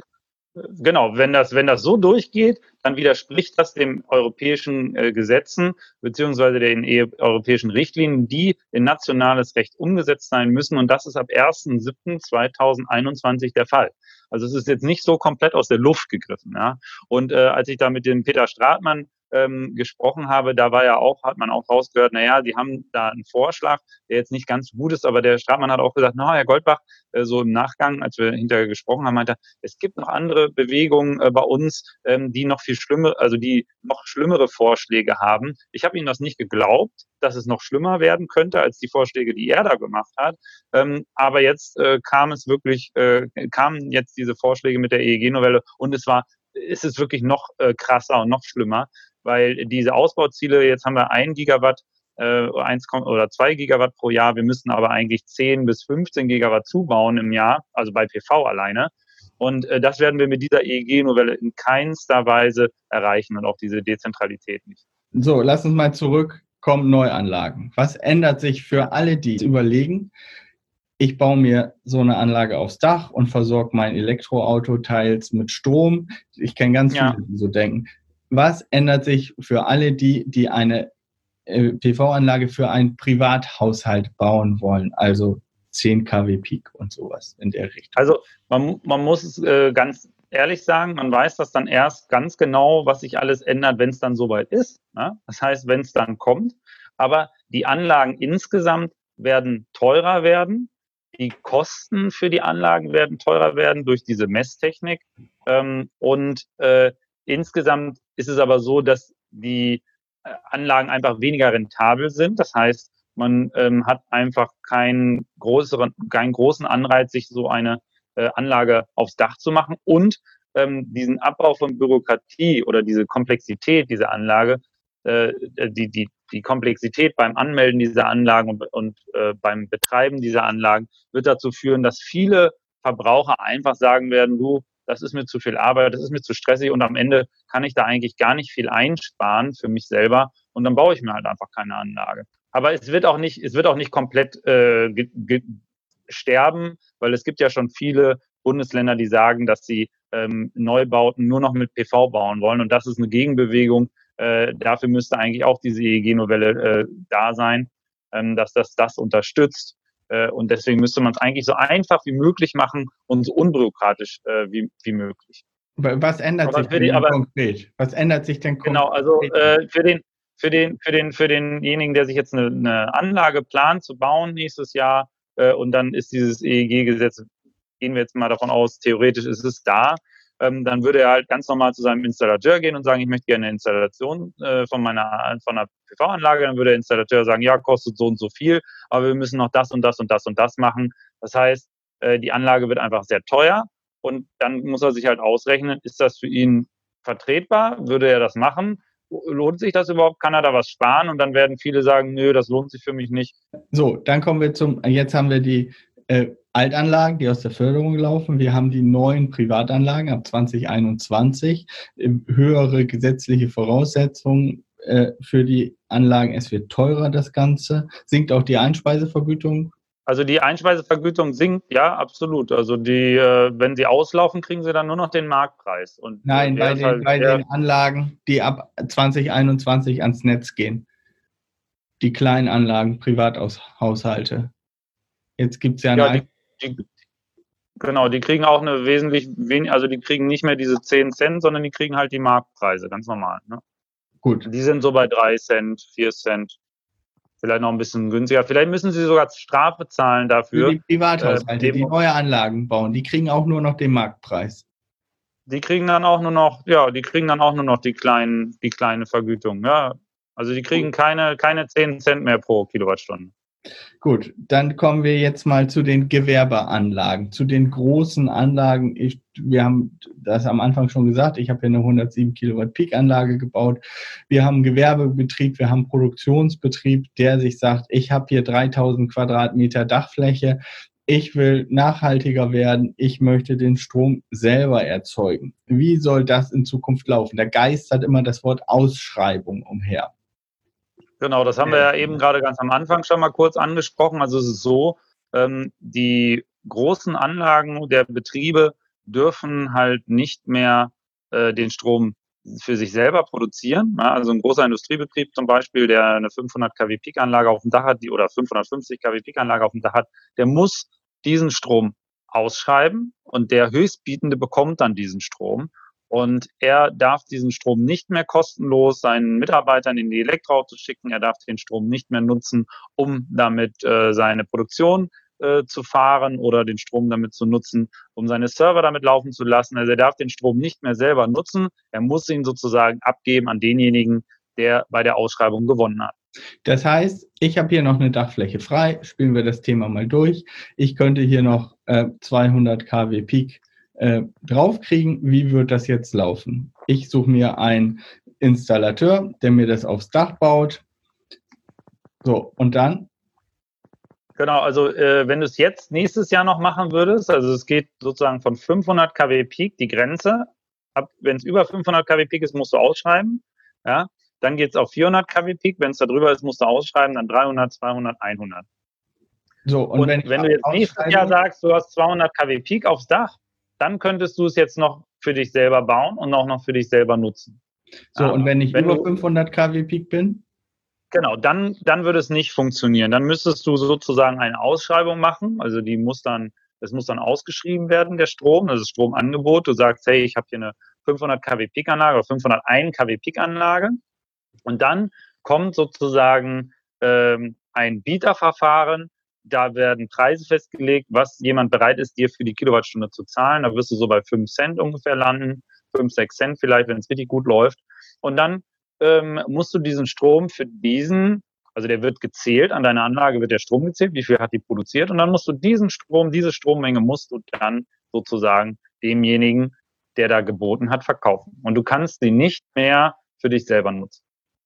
Genau, wenn das, wenn das so durchgeht, dann widerspricht das den europäischen äh, Gesetzen beziehungsweise den e- europäischen Richtlinien, die in nationales Recht umgesetzt sein müssen. Und das ist ab ersten siebten zweitausendeinundzwanzig der Fall. Also es ist jetzt nicht so komplett aus der Luft gegriffen. Ja? Und äh, als ich da mit dem Peter Stratmann ähm, gesprochen habe, da war ja auch, hat man auch rausgehört, naja, die haben da einen Vorschlag, der jetzt nicht ganz gut ist, aber der Stratmann hat auch gesagt, na, Herr Goldbach, äh, so im Nachgang, als wir hinterher gesprochen haben, meinte er, es gibt noch andere Bewegungen äh, bei uns, ähm, die noch viel schlimmer, also die noch schlimmere Vorschläge haben. Ich habe Ihnen das nicht geglaubt, dass es noch schlimmer werden könnte als die Vorschläge, die er da gemacht hat. Ähm, aber jetzt äh, kam es wirklich, äh, kamen jetzt diese Vorschläge mit der E E G-Novelle und es war, ist es wirklich noch äh, krasser und noch schlimmer, weil diese Ausbauziele, jetzt haben wir ein Gigawatt, äh, eins oder zwei Gigawatt pro Jahr, wir müssen aber eigentlich zehn bis fünfzehn Gigawatt zubauen im Jahr, also bei P V alleine. Und äh, das werden wir mit dieser E E G-Novelle in keinster Weise erreichen und auch diese Dezentralität nicht. So, lass uns mal zurückkommen, Neuanlagen. Was ändert sich für alle, die überlegen, ich baue mir so eine Anlage aufs Dach und versorge mein Elektroauto teils mit Strom. Ich kenne ganz viele, die so denken. Was ändert sich für alle die, die eine äh, P V-Anlage für einen Privathaushalt bauen wollen? Also zehn Kilowatt Peak und sowas in der Richtung. Also man, man muss es äh, ganz ehrlich sagen, man weiß das dann erst ganz genau, was sich alles ändert, wenn es dann soweit ist. Ne? Das heißt, wenn es dann kommt. Aber die Anlagen insgesamt werden teurer werden. Die Kosten für die Anlagen werden teurer werden durch diese Messtechnik. Ähm, und äh, insgesamt ist es aber so, dass die äh, Anlagen einfach weniger rentabel sind. Das heißt, man ähm, hat einfach keinen größeren, keinen großen Anreiz, sich so eine äh, Anlage aufs Dach zu machen und ähm, diesen Abbau von Bürokratie oder diese Komplexität dieser Anlage, äh, die, die, die Komplexität beim Anmelden dieser Anlagen und, und äh, beim Betreiben dieser Anlagen wird dazu führen, dass viele Verbraucher einfach sagen werden, du, das ist mir zu viel Arbeit, das ist mir zu stressig und am Ende kann ich da eigentlich gar nicht viel einsparen für mich selber und dann baue ich mir halt einfach keine Anlage. Aber es wird auch nicht, es wird auch nicht komplett äh, ge, ge, sterben, weil es gibt ja schon viele Bundesländer, die sagen, dass sie ähm, Neubauten nur noch mit P V bauen wollen. Und das ist eine Gegenbewegung. Äh, dafür müsste eigentlich auch diese E E G-Novelle äh, da sein, ähm, dass das das unterstützt. Äh, und deswegen müsste man es eigentlich so einfach wie möglich machen und so unbürokratisch äh, wie, wie möglich. Was ändert aber sich denn die, aber, konkret? Was ändert sich denn konkret? Genau, also äh, für den Für den, für den, für denjenigen, der sich jetzt eine, eine Anlage plant zu bauen nächstes Jahr äh, und dann ist dieses E E G-Gesetz, gehen wir jetzt mal davon aus, theoretisch ist es da, ähm, dann würde er halt ganz normal zu seinem Installateur gehen und sagen, ich möchte gerne eine Installation äh, von meiner von einer P V-Anlage. Dann würde der Installateur sagen, ja, kostet so und so viel, aber wir müssen noch das und das und das und das machen. Das heißt, äh, die Anlage wird einfach sehr teuer und dann muss er sich halt ausrechnen, ist das für ihn vertretbar? Würde er das machen? Lohnt sich das überhaupt? Kann er da was sparen? Und dann werden viele sagen, nö, das lohnt sich für mich nicht. So, dann kommen wir zum, jetzt haben wir die äh, Altanlagen, die aus der Förderung laufen. Wir haben die neuen Privatanlagen ab zwanzig einundzwanzig, äh, höhere gesetzliche Voraussetzungen äh, für die Anlagen. Es wird teurer, das Ganze. Sinkt auch die Einspeisevergütung? Also die Einspeisevergütung sinkt, ja, absolut. Also die, äh, wenn sie auslaufen, kriegen sie dann nur noch den Marktpreis. Und Nein, bei, den, halt bei den Anlagen, die ab zwanzig einundzwanzig ans Netz gehen. Die kleinen Anlagen, Privathaushalte. Jetzt gibt es ja eine... Ja, die, die, genau, die kriegen auch eine wesentlich wenig, also die kriegen nicht mehr diese zehn Cent, sondern die kriegen halt die Marktpreise, ganz normal. Ne? Gut. Die sind so bei drei Cent, vier Cent. Vielleicht noch ein bisschen günstiger. Vielleicht müssen sie sogar Strafe zahlen dafür. Für die Privathaushalte, äh, die neue Anlagen bauen, die kriegen auch nur noch den Marktpreis. Die kriegen dann auch nur noch, ja, die kriegen dann auch nur noch die kleinen, die kleine Vergütung. Ja, also die kriegen keine, keine zehn Cent mehr pro Kilowattstunde. Gut, dann kommen wir jetzt mal zu den Gewerbeanlagen, zu den großen Anlagen. Ich, wir haben das am Anfang schon gesagt, ich habe hier eine hundertsieben Kilowatt Peak Anlage gebaut. Wir haben einen Gewerbebetrieb, wir haben einen Produktionsbetrieb, der sich sagt, ich habe hier dreitausend Quadratmeter Dachfläche, ich will nachhaltiger werden, ich möchte den Strom selber erzeugen. Wie soll das in Zukunft laufen? Da geistert immer das Wort Ausschreibung umher. Genau, das haben wir ja eben gerade ganz am Anfang schon mal kurz angesprochen. Also es ist so, ähm, die großen Anlagen der Betriebe, dürfen halt nicht mehr äh, den Strom für sich selber produzieren. Ja, also ein großer Industriebetrieb zum Beispiel, der eine fünfhundert Kilowatt Peak-Anlage auf dem Dach hat, die, oder fünfhundertfünfzig Kilowatt Peak-Anlage auf dem Dach hat, der muss diesen Strom ausschreiben und der Höchstbietende bekommt dann diesen Strom. Und er darf diesen Strom nicht mehr kostenlos seinen Mitarbeitern in die Elektroautos schicken. Er darf den Strom nicht mehr nutzen, um damit äh, seine Produktion äh, zu fahren oder den Strom damit zu nutzen, um seine Server damit laufen zu lassen. Also er darf den Strom nicht mehr selber nutzen. Er muss ihn sozusagen abgeben an denjenigen, der bei der Ausschreibung gewonnen hat. Das heißt, ich habe hier noch eine Dachfläche frei. Spielen wir das Thema mal durch. Ich könnte hier noch äh, zweihundert Kilowatt Peak äh, draufkriegen. Wie wird das jetzt laufen? Ich suche mir einen Installateur, der mir das aufs Dach baut. So, und dann? Genau, also äh, wenn du es jetzt nächstes Jahr noch machen würdest, also es geht sozusagen von fünfhundert Kilowatt Peak die Grenze. Ab, wenn es über fünfhundert Kilowatt Peak ist, musst du ausschreiben. Ja, dann geht es auf vierhundert Kilowatt Peak. Wenn es da drüber ist, musst du ausschreiben, dann dreihundert, zweihundert, hundert. So, und, und wenn, wenn du jetzt nächstes Jahr sagst, du hast zweihundert Kilowatt Peak aufs Dach, dann könntest du es jetzt noch für dich selber bauen und auch noch für dich selber nutzen. So, ja, und wenn ich wenn über du, fünfhundert Kilowatt Peak bin? Genau, dann, dann würde es nicht funktionieren. Dann müsstest du sozusagen eine Ausschreibung machen. Also die muss dann, es muss dann ausgeschrieben werden, der Strom, das ist Stromangebot. Du sagst, hey, ich habe hier eine fünfhundert Kilowatt Peak Anlage oder fünfhunderteins Kilowatt Peak Anlage. Und dann kommt sozusagen ähm, ein Bieterverfahren. Da werden Preise festgelegt, was jemand bereit ist, dir für die Kilowattstunde zu zahlen. Da wirst du so bei fünf Cent ungefähr landen, fünf, sechs Cent vielleicht, wenn es richtig gut läuft. Und dann ähm, musst du diesen Strom für diesen, also der wird gezählt, an deiner Anlage wird der Strom gezählt, wie viel hat die produziert. Und dann musst du diesen Strom, diese Strommenge musst du dann sozusagen demjenigen, der da geboten hat, verkaufen. Und du kannst sie nicht mehr für dich selber nutzen.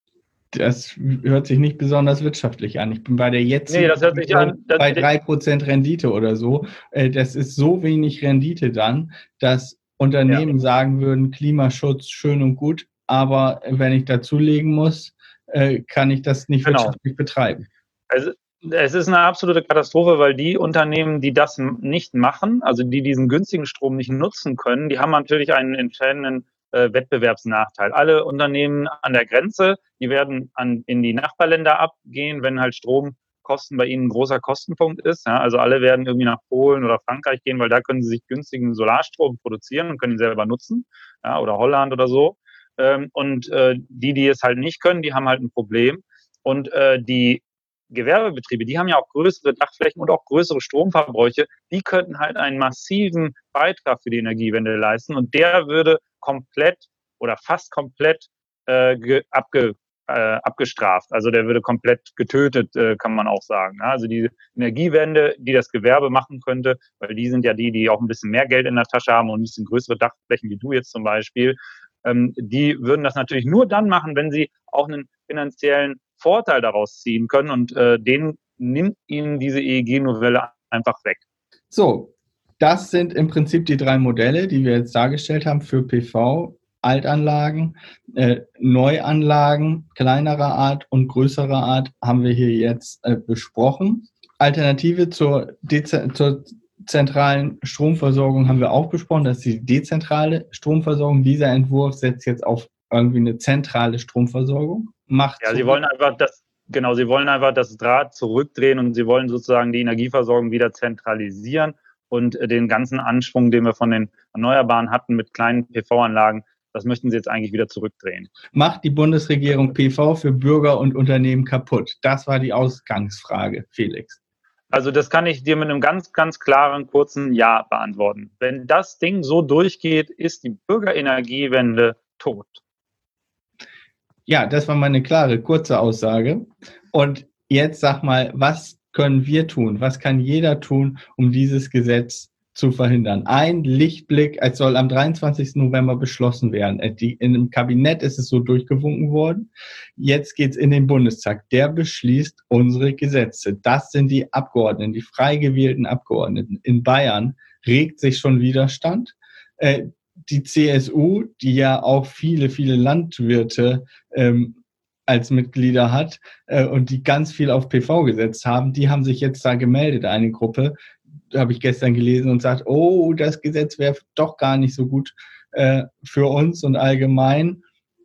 Das hört sich nicht besonders wirtschaftlich an. Ich bin bei der jetzigen nee, das hört sich an, das bei drei Prozent Rendite oder so. Das ist so wenig Rendite dann, dass Unternehmen ja. sagen würden, Klimaschutz schön und gut, aber wenn ich dazulegen muss, kann ich das nicht genau. wirtschaftlich betreiben. Also es ist eine absolute Katastrophe, weil die Unternehmen, die das nicht machen, also die diesen günstigen Strom nicht nutzen können, die haben natürlich einen entscheidenden äh, Wettbewerbsnachteil. Alle Unternehmen an der Grenze, die werden an, in die Nachbarländer abgehen, wenn halt Stromkosten bei ihnen ein großer Kostenpunkt ist. Ja? Also alle werden irgendwie nach Polen oder Frankreich gehen, weil da können sie sich günstigen Solarstrom produzieren und können ihn selber nutzen, ja? Oder Holland oder so. Ähm, und äh, die, die es halt nicht können, die haben halt ein Problem. Und äh, die Gewerbebetriebe, die haben ja auch größere Dachflächen und auch größere Stromverbräuche, die könnten halt einen massiven Beitrag für die Energiewende leisten und der würde komplett oder fast komplett äh, ge, abge, äh, abgestraft. Also der würde komplett getötet, äh, kann man auch sagen. Ja, also die Energiewende, die das Gewerbe machen könnte, weil die sind ja die, die auch ein bisschen mehr Geld in der Tasche haben und ein bisschen größere Dachflächen wie du jetzt zum Beispiel, ähm, die würden das natürlich nur dann machen, wenn sie auch einen finanziellen Vorteil daraus ziehen können und äh, den nimmt ihnen diese E E G-Novelle einfach weg. So, das sind im Prinzip die drei Modelle, die wir jetzt dargestellt haben für P V, Altanlagen, äh, Neuanlagen kleinerer Art und größerer Art haben wir hier jetzt äh, besprochen. Alternative zur, Dez- zur zentralen Stromversorgung haben wir auch besprochen, das ist die dezentrale Stromversorgung. Dieser Entwurf setzt jetzt auf irgendwie eine zentrale Stromversorgung. Macht ja, sie wollen einfach das, genau, sie wollen einfach das Draht zurückdrehen und sie wollen sozusagen die Energieversorgung wieder zentralisieren und den ganzen Anschwung, den wir von den Erneuerbaren hatten mit kleinen P V-Anlagen, das möchten sie jetzt eigentlich wieder zurückdrehen. Macht die Bundesregierung P V für Bürger und Unternehmen kaputt? Das war die Ausgangsfrage, Felix. Also das kann ich dir mit einem ganz, ganz klaren, kurzen Ja beantworten. Wenn das Ding so durchgeht, ist die Bürgerenergiewende tot. Ja, das war meine klare, kurze Aussage. Und jetzt sag mal, was können wir tun? Was kann jeder tun, um dieses Gesetz zu verhindern? Ein Lichtblick, es soll am dreiundzwanzigsten November beschlossen werden. In dem Kabinett ist es so durchgewunken worden. Jetzt geht's in den Bundestag. Der beschließt unsere Gesetze. Das sind die Abgeordneten, die frei gewählten Abgeordneten. In Bayern regt sich schon Widerstand. Äh, Die C S U, die ja auch viele, viele Landwirte ähm, als Mitglieder hat äh, und die ganz viel auf P V gesetzt haben, die haben sich jetzt da gemeldet, eine Gruppe, habe ich gestern gelesen, und sagt, oh, das Gesetz wäre doch gar nicht so gut äh, für uns und allgemein.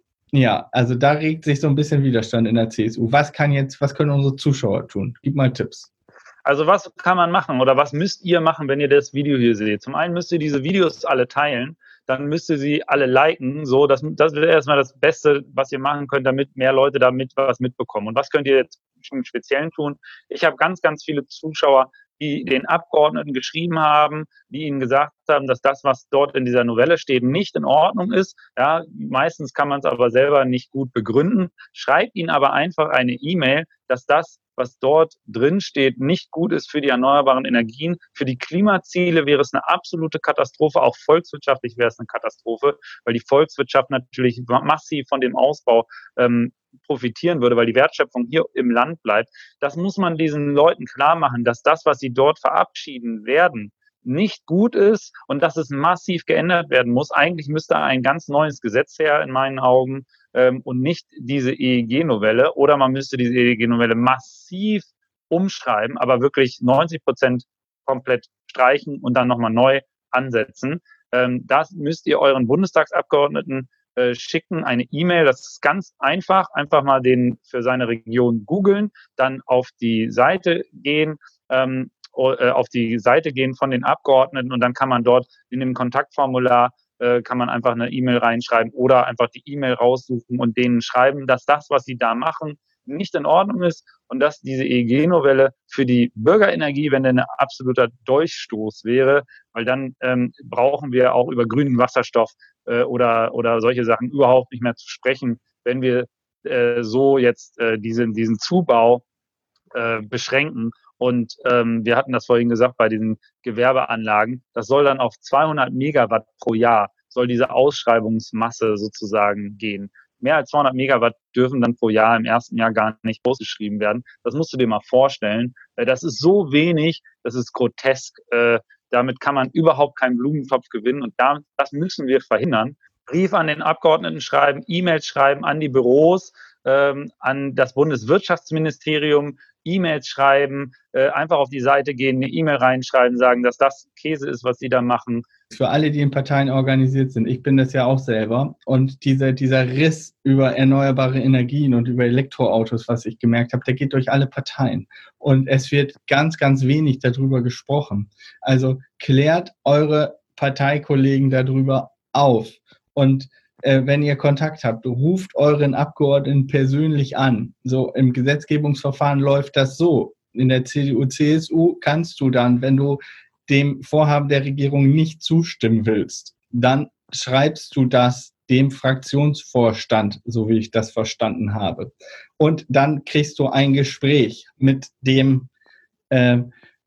Ja, also da regt sich so ein bisschen Widerstand in der C S U. Was kann jetzt, was können unsere Zuschauer tun? Gib mal Tipps. Also was kann man machen oder was müsst ihr machen, wenn ihr das Video hier seht? Zum einen müsst ihr diese Videos alle teilen, dann müsst ihr sie alle liken. So, das, das wäre erstmal das Beste, was ihr machen könnt, damit mehr Leute damit was mitbekommen. Und was könnt ihr jetzt im Speziellen tun? Ich habe ganz, ganz viele Zuschauer, die den Abgeordneten geschrieben haben, die ihnen gesagt haben, dass das, was dort in dieser Novelle steht, nicht in Ordnung ist. Ja, meistens kann man es aber selber nicht gut begründen. Schreibt ihnen aber einfach eine E-Mail, dass das, was dort drin steht, nicht gut ist für die erneuerbaren Energien. Für die Klimaziele wäre es eine absolute Katastrophe. Auch volkswirtschaftlich wäre es eine Katastrophe, weil die Volkswirtschaft natürlich massiv von dem Ausbau ähm, profitieren würde, weil die Wertschöpfung hier im Land bleibt. Das muss man diesen Leuten klar machen, dass das, was sie dort verabschieden werden, nicht gut ist und dass es massiv geändert werden muss. Eigentlich müsste ein ganz neues Gesetz her, in meinen Augen, ähm, und nicht diese E E G-Novelle. Oder man müsste diese E E G-Novelle massiv umschreiben, aber wirklich neunzig Prozent komplett streichen und dann nochmal neu ansetzen. Ähm, das müsst ihr euren Bundestagsabgeordneten äh, schicken, eine E-Mail. Das ist ganz einfach. Einfach mal den für seine Region googeln, dann auf die Seite gehen, ähm, auf die Seite gehen von den Abgeordneten und dann kann man dort in dem Kontaktformular äh, kann man einfach eine E-Mail reinschreiben oder einfach die E-Mail raussuchen und denen schreiben, dass das, was sie da machen, nicht in Ordnung ist und dass diese E E G-Novelle für die Bürgerenergiewende ein absoluter Durchstoß wäre, weil dann ähm, brauchen wir auch über grünen Wasserstoff äh, oder, oder solche Sachen überhaupt nicht mehr zu sprechen, wenn wir äh, so jetzt äh, diesen, diesen Zubau äh, beschränken. Und ähm, wir hatten das vorhin gesagt bei diesen Gewerbeanlagen, das soll dann auf zweihundert Megawatt pro Jahr, soll diese Ausschreibungsmasse sozusagen gehen. Mehr als zweihundert Megawatt dürfen dann pro Jahr im ersten Jahr gar nicht ausgeschrieben werden. Das musst du dir mal vorstellen. Das ist so wenig, das ist grotesk. Äh, damit kann man überhaupt keinen Blumentopf gewinnen und da, das müssen wir verhindern. Brief an den Abgeordneten schreiben, E-Mails schreiben an die Büros, ähm, an das Bundeswirtschaftsministerium, E-Mails schreiben, äh, einfach auf die Seite gehen, eine E-Mail reinschreiben, sagen, dass das Käse ist, was sie da machen. Für alle, die in Parteien organisiert sind, ich bin das ja auch selber, und dieser, dieser Riss über erneuerbare Energien und über Elektroautos, was ich gemerkt habe, der geht durch alle Parteien. Und es wird ganz, ganz wenig darüber gesprochen. Also klärt eure Parteikollegen darüber auf. Und äh, wenn ihr Kontakt habt, ruft euren Abgeordneten persönlich an. So im Gesetzgebungsverfahren läuft das so. In der C D U, C S U kannst du dann, wenn du dem Vorhaben der Regierung nicht zustimmen willst, dann schreibst du das dem Fraktionsvorstand, so wie ich das verstanden habe. Und dann kriegst du ein Gespräch mit dem äh,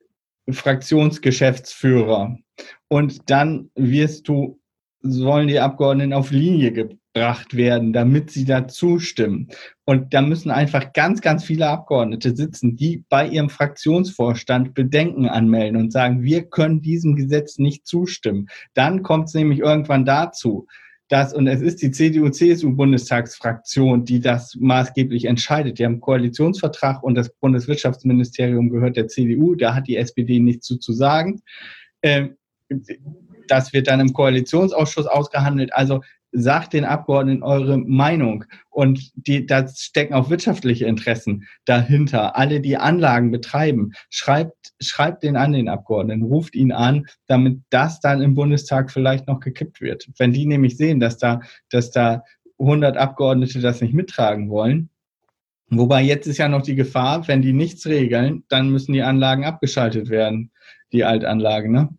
Fraktionsgeschäftsführer. Und dann wirst du sollen die Abgeordneten auf Linie gebracht werden, damit sie da zustimmen. Und da müssen einfach ganz, ganz viele Abgeordnete sitzen, die bei ihrem Fraktionsvorstand Bedenken anmelden und sagen, wir können diesem Gesetz nicht zustimmen. Dann kommt es nämlich irgendwann dazu, dass, und es ist die C D U C S U-Bundestagsfraktion, die das maßgeblich entscheidet. Die haben einen Koalitionsvertrag und das Bundeswirtschaftsministerium gehört der C D U, da hat die S P D nichts zu, zu sagen. Ähm, Das wird dann im Koalitionsausschuss ausgehandelt. Also sagt den Abgeordneten eure Meinung. Und die, da stecken auch wirtschaftliche Interessen dahinter. Alle, die Anlagen betreiben, schreibt, schreibt den an, den Abgeordneten, ruft ihn an, damit das dann im Bundestag vielleicht noch gekippt wird. Wenn die nämlich sehen, dass da, dass da hundert Abgeordnete das nicht mittragen wollen, wobei jetzt ist ja noch die Gefahr, wenn die nichts regeln, dann müssen die Anlagen abgeschaltet werden, die Altanlagen, ne?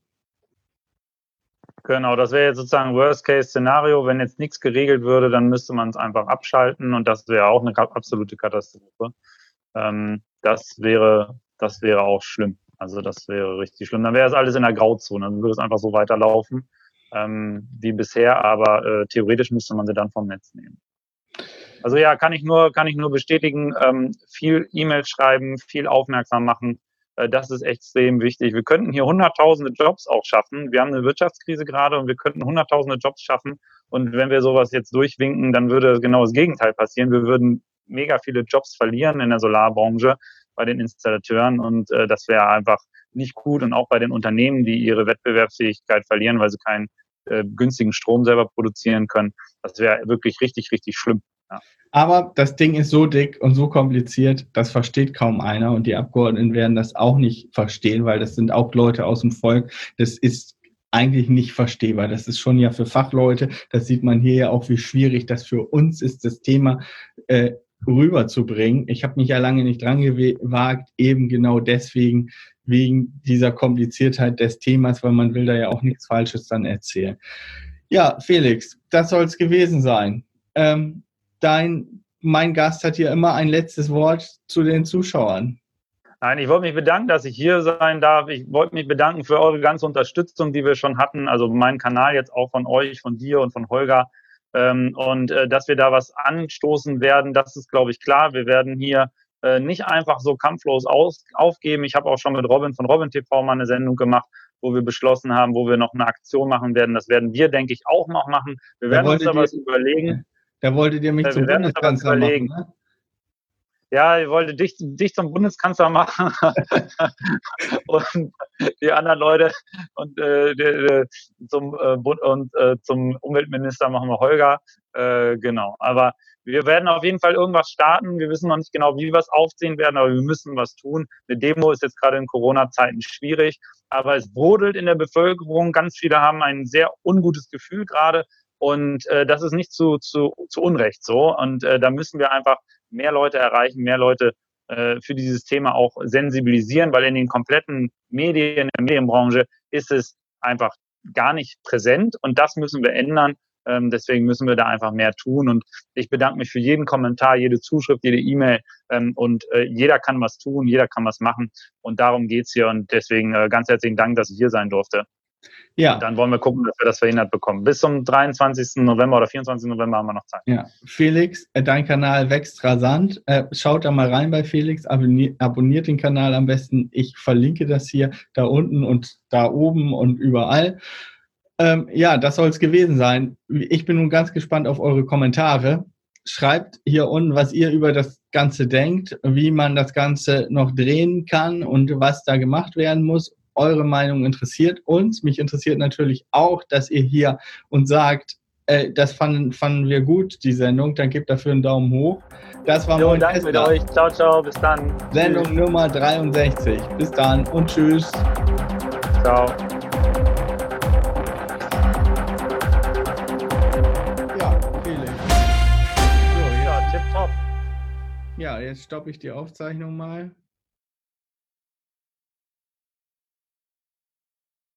Genau, das wäre jetzt sozusagen Worst-Case-Szenario. Wenn jetzt nichts geregelt würde, dann müsste man es einfach abschalten und das wäre auch eine absolute Katastrophe. Ähm, das wäre, das wäre auch schlimm. Also das wäre richtig schlimm. Dann wäre es alles in der Grauzone. Dann würde es einfach so weiterlaufen ähm, wie bisher, aber äh, theoretisch müsste man sie dann vom Netz nehmen. Also ja, kann ich nur, kann ich nur bestätigen, ähm, viel E-Mail schreiben, viel aufmerksam machen. Das ist extrem wichtig. Wir könnten hier hunderttausende Jobs auch schaffen. Wir haben eine Wirtschaftskrise gerade und wir könnten hunderttausende Jobs schaffen. Und wenn wir sowas jetzt durchwinken, dann würde genau das Gegenteil passieren. Wir würden mega viele Jobs verlieren in der Solarbranche bei den Installateuren und äh, das wäre einfach nicht gut und auch bei den Unternehmen, die ihre Wettbewerbsfähigkeit verlieren, weil sie keinen äh, günstigen Strom selber produzieren können. Das wäre wirklich richtig, richtig schlimm. Ja. Aber das Ding ist so dick und so kompliziert, das versteht kaum einer und die Abgeordneten werden das auch nicht verstehen, weil das sind auch Leute aus dem Volk. Das ist eigentlich nicht verstehbar. Das ist schon ja für Fachleute. Das sieht man hier ja auch, wie schwierig das für uns ist, das Thema äh, rüberzubringen. Ich habe mich ja lange nicht dran gewagt, eben genau deswegen, wegen dieser Kompliziertheit des Themas, weil man will da ja auch nichts Falsches dann erzählen. Ja, Felix, das soll es gewesen sein. Ähm, dein, mein Gast hat hier immer ein letztes Wort zu den Zuschauern. Nein, ich wollte mich bedanken, dass ich hier sein darf. Ich wollte mich bedanken für eure ganze Unterstützung, die wir schon hatten. Also meinen Kanal jetzt auch von euch, von dir und von Holger. Ähm, und äh, dass wir da was anstoßen werden, das ist, glaube ich, klar. Wir werden hier äh, nicht einfach so kampflos aus, aufgeben. Ich habe auch schon mit Robin von Robin T V mal eine Sendung gemacht, wo wir beschlossen haben, wo wir noch eine Aktion machen werden. Das werden wir, denke ich, auch noch machen. Wir werden uns da was überlegen. Da wolltet ihr mich zum Bundeskanzler machen, ne? Ja, ich wollte dich, dich zum Bundeskanzler machen und die anderen Leute und äh, die, zum äh, Bund und äh, zum Umweltminister machen wir Holger. Äh, genau. Aber wir werden auf jeden Fall irgendwas starten. Wir wissen noch nicht genau, wie wir es aufziehen werden, aber wir müssen was tun. Eine Demo ist jetzt gerade in Corona-Zeiten schwierig, aber es brodelt in der Bevölkerung. Ganz viele haben ein sehr ungutes Gefühl gerade. Und äh, das ist nicht zu, zu, zu Unrecht so. Und äh, da müssen wir einfach mehr Leute erreichen, mehr Leute äh, für dieses Thema auch sensibilisieren, weil in den kompletten Medien, in der Medienbranche ist es einfach gar nicht präsent. Und das müssen wir ändern. Ähm, deswegen müssen wir da einfach mehr tun. Und ich bedanke mich für jeden Kommentar, jede Zuschrift, jede E-Mail. Ähm, und äh, jeder kann was tun, jeder kann was machen. Und darum geht's hier. Und deswegen äh, ganz herzlichen Dank, dass ich hier sein durfte. Ja. Und dann wollen wir gucken, dass wir das verhindert bekommen. Bis zum dreiundzwanzigsten November oder vierundzwanzigsten November haben wir noch Zeit. Ja, Felix, dein Kanal wächst rasant. Schaut da mal rein bei Felix, abonniert, abonniert den Kanal am besten. Ich verlinke das hier da unten und da oben und überall. Ähm, ja, das soll es gewesen sein. Ich bin nun ganz gespannt auf eure Kommentare. Schreibt hier unten, was ihr über das Ganze denkt, wie man das Ganze noch drehen kann und was da gemacht werden muss. Eure Meinung interessiert uns. Mich interessiert natürlich auch, dass ihr hier uns sagt, äh, das fanden, fanden wir gut, die Sendung. Dann gebt dafür einen Daumen hoch. Das war Moin Danke mit euch. Ciao, ciao. Bis dann. Sendung tschüss. Nummer dreiundsechzig. Bis dann und tschüss. Ciao. Ja, Felix. So, ja, tipptopp. Ja, jetzt stoppe ich die Aufzeichnung mal.